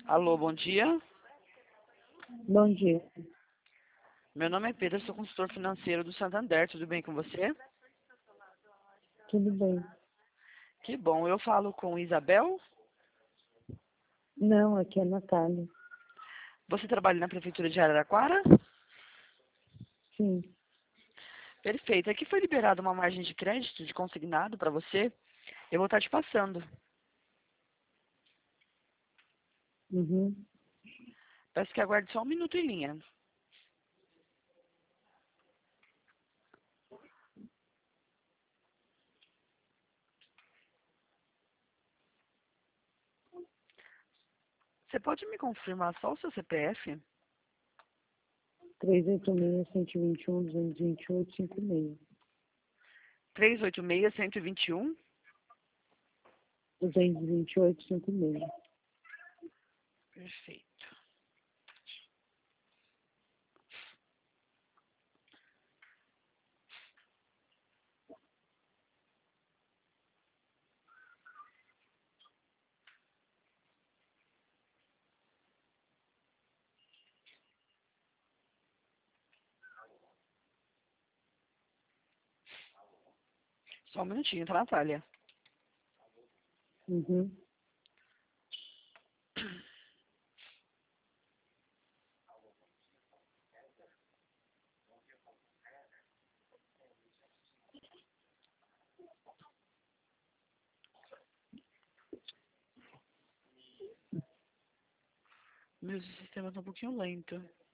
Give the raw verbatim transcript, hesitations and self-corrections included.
Alô, bom dia. Bom dia. Meu nome é Pedro, sou consultor financeiro do Santander. Tudo bem com você? Tudo bem? Que bom. Eu falo com Isabel. Não, aqui é a Natália. Você trabalha na Prefeitura de Araraquara? Sim. Perfeito. Aqui foi liberada uma margem de crédito de consignado para você. Eu vou estar te passando. Uhum. Peço que aguarde só um minuto em linha. Você pode me confirmar só o seu C P F? três oito seis, um dois um, dois dois oito, cinco seis. três oito seis, um dois um. duzentos e vinte e oito, cinco seis. Perfeito. Só um minutinho, tá, Natália? Uhum. Meu sistema tá um pouquinho lento.